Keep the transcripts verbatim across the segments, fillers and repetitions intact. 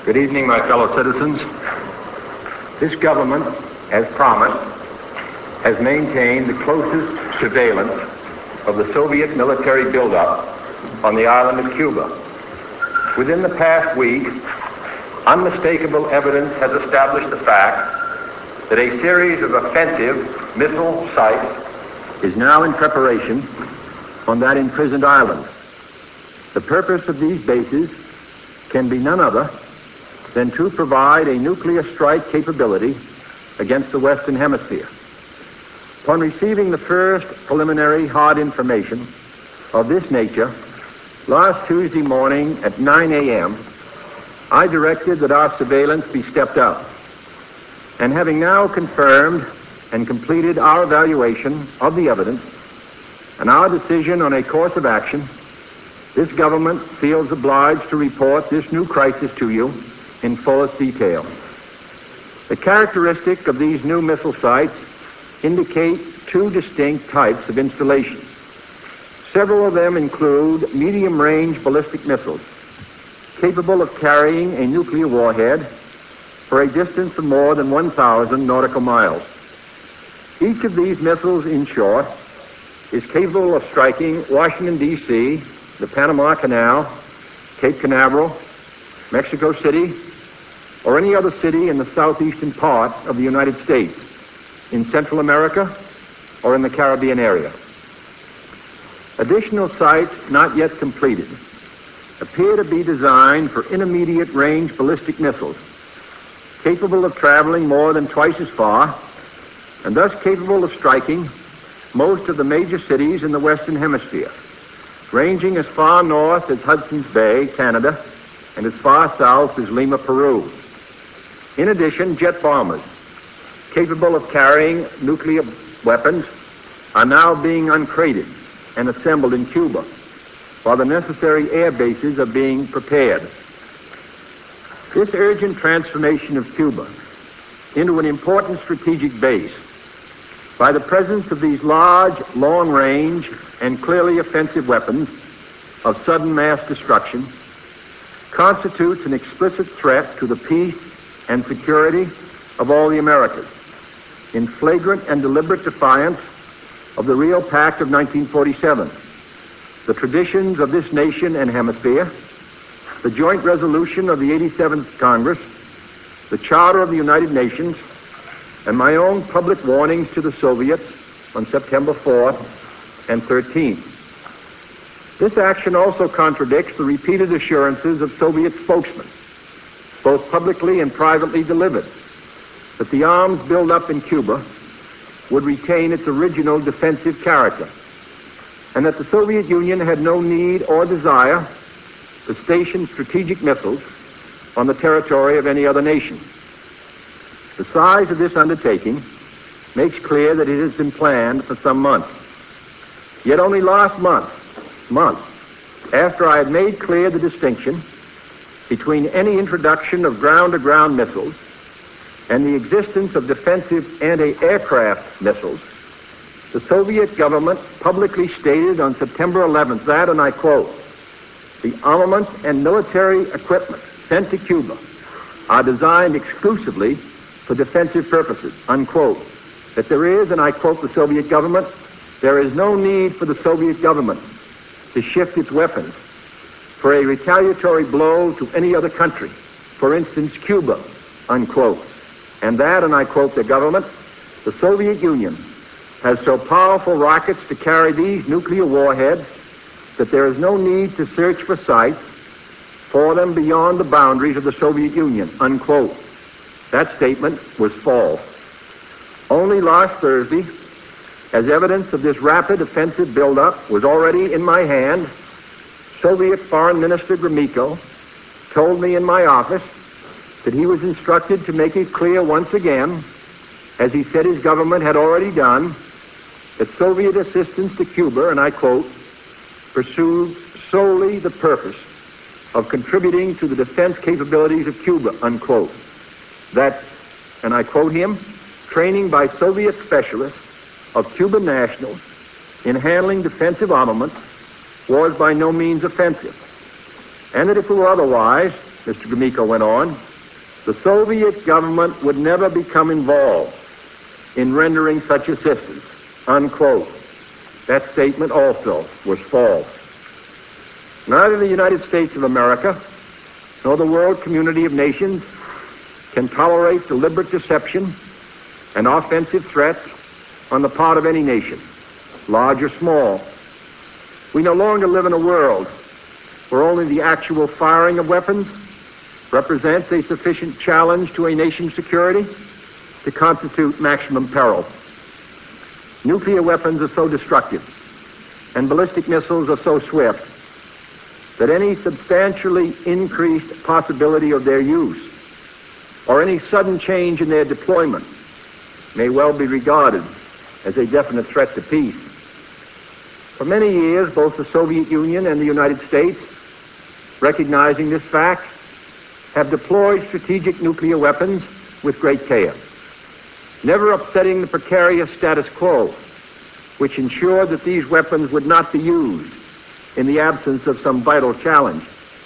Good evening, my fellow citizens. This government, as promised, has maintained the closest surveillance of the Soviet military buildup on the island of Cuba. Within the past week, unmistakable evidence has established the fact that a series of offensive missile sites is now in preparation on that imprisoned island. The purpose of these bases can be none other than to provide a nuclear strike capability against the Western Hemisphere. Upon receiving the first preliminary hard information of this nature, last Tuesday morning at nine a.m., I directed that our surveillance be stepped up. And having now confirmed and completed our evaluation of the evidence and our decision on a course of action, this government feels obliged to report this new crisis to you in fullest detail. The characteristic of these new missile sites indicate two distinct types of installations. Several of them include medium-range ballistic missiles capable of carrying a nuclear warhead for a distance of more than one thousand nautical miles. Each of these missiles, in short, is capable of striking Washington, D C, the Panama Canal, Cape Canaveral, Mexico City, or any other city in the southeastern part of the United States, in Central America, or in the Caribbean area. Additional sites not yet completed appear to be designed for intermediate range ballistic missiles capable of traveling more than twice as far and thus capable of striking most of the major cities in the Western Hemisphere, ranging as far north as Hudson's Bay, Canada, and as far south as Lima, Peru. In addition, jet bombers capable of carrying nuclear weapons are now being uncrated and assembled in Cuba, while the necessary air bases are being prepared. This urgent transformation of Cuba into an important strategic base by the presence of these large, long-range, and clearly offensive weapons of sudden mass destruction constitutes an explicit threat to the peace and security of all the Americas, in flagrant and deliberate defiance of the Rio Pact of nineteen forty-seven, the traditions of this nation and hemisphere, the joint resolution of the eighty-seventh Congress, the Charter of the United Nations, and my own public warnings to the Soviets on September fourth and thirteenth. This action also contradicts the repeated assurances of Soviet spokesmen, both publicly and privately delivered, that the arms buildup in Cuba would retain its original defensive character, and that the Soviet Union had no need or desire to station strategic missiles on the territory of any other nation. The size of this undertaking makes clear that it has been planned for some months. Yet only last month, month, after I had made clear the distinction between any introduction of ground-to-ground missiles and the existence of defensive anti-aircraft missiles, the Soviet government publicly stated on September eleventh that, and I quote, "The armament and military equipment sent to Cuba are designed exclusively for defensive purposes," unquote. That there is, and I quote the Soviet government, "there is no need for the Soviet government to shift its weapons for a retaliatory blow to any other country, for instance, Cuba," unquote. And that, and I quote the government, "the Soviet Union has so powerful rockets to carry these nuclear warheads that there is no need to search for sites for them beyond the boundaries of the Soviet Union," unquote. That statement was false. Only last Thursday, as evidence of this rapid offensive buildup was already in my hand, Soviet Foreign Minister Gromyko told me in my office that he was instructed to make it clear once again, as he said his government had already done, that Soviet assistance to Cuba, and I quote, "pursued solely the purpose of contributing to the defense capabilities of Cuba," unquote. That, and I quote him, "training by Soviet specialists of Cuban nationals in handling defensive armaments was by no means offensive, and that if it were otherwise, Mister Gromyko went on, the Soviet government would never become involved in rendering such assistance, unquote. That statement also was false. Neither the United States of America nor the world community of nations can tolerate deliberate deception and offensive threats on the part of any nation, large or small. We no longer live in a world where only the actual firing of weapons represents a sufficient challenge to a nation's security to constitute maximum peril. Nuclear weapons are so destructive and ballistic missiles are so swift that any substantially increased possibility of their use or any sudden change in their deployment may well be regarded as a definite threat to peace. For many years, both the Soviet Union and the United States, recognizing this fact, have deployed strategic nuclear weapons with great care, never upsetting the precarious status quo, which ensured that these weapons would not be used in the absence of some vital challenge.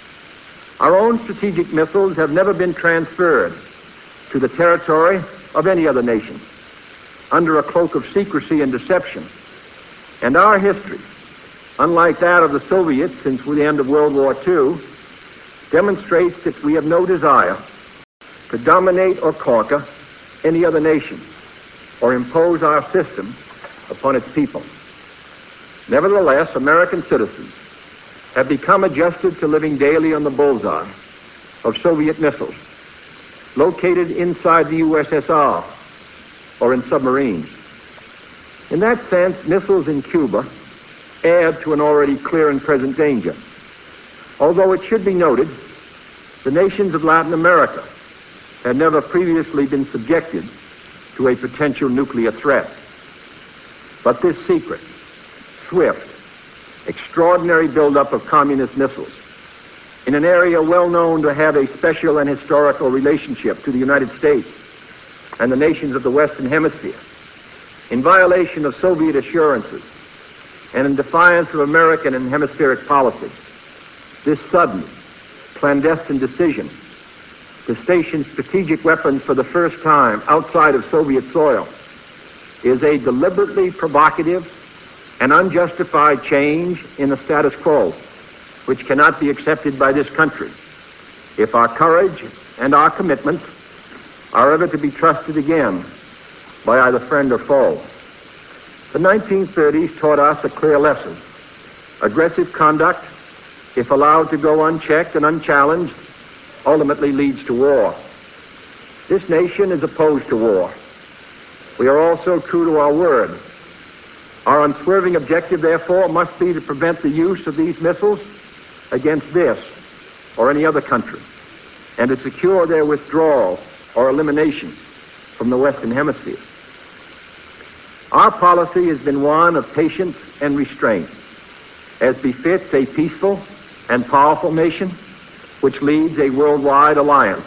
Our own strategic missiles have never been transferred to the territory of any other nation under a cloak of secrecy and deception. And our history, unlike that of the Soviets since the end of World War Two, demonstrates that we have no desire to dominate or conquer any other nation or impose our system upon its people. Nevertheless, American citizens have become adjusted to living daily on the bullseye of Soviet missiles located inside the U S S R or in submarines. In that sense, missiles in Cuba add to an already clear and present danger. Although it should be noted, the nations of Latin America had never previously been subjected to a potential nuclear threat. But this secret, swift, extraordinary buildup of communist missiles in an area well known to have a special and historical relationship to the United States and the nations of the Western Hemisphere, in violation of Soviet assurances and in defiance of American and hemispheric policy, this sudden, clandestine decision to station strategic weapons for the first time outside of Soviet soil is a deliberately provocative and unjustified change in the status quo, which cannot be accepted by this country if our courage and our commitment are ever to be trusted again by either friend or foe. The nineteen thirties taught us a clear lesson. Aggressive conduct, if allowed to go unchecked and unchallenged, ultimately leads to war. This nation is opposed to war. We are also true to our word. Our unswerving objective, therefore, must be to prevent the use of these missiles against this or any other country, and to secure their withdrawal or elimination from the Western Hemisphere. Our policy has been one of patience and restraint, as befits a peaceful and powerful nation which leads a worldwide alliance.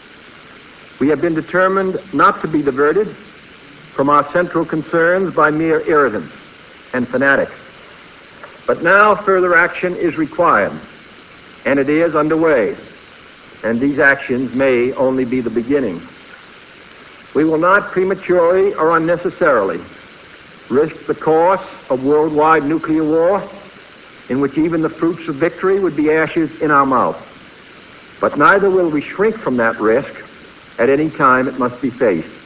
We have been determined not to be diverted from our central concerns by mere irritants and fanatics. But now further action is required, and it is underway, and these actions may only be the beginning. We will not prematurely or unnecessarily risk the course of worldwide nuclear war, in which even the fruits of victory would be ashes in our mouth. But neither will we shrink from that risk at any time it must be faced.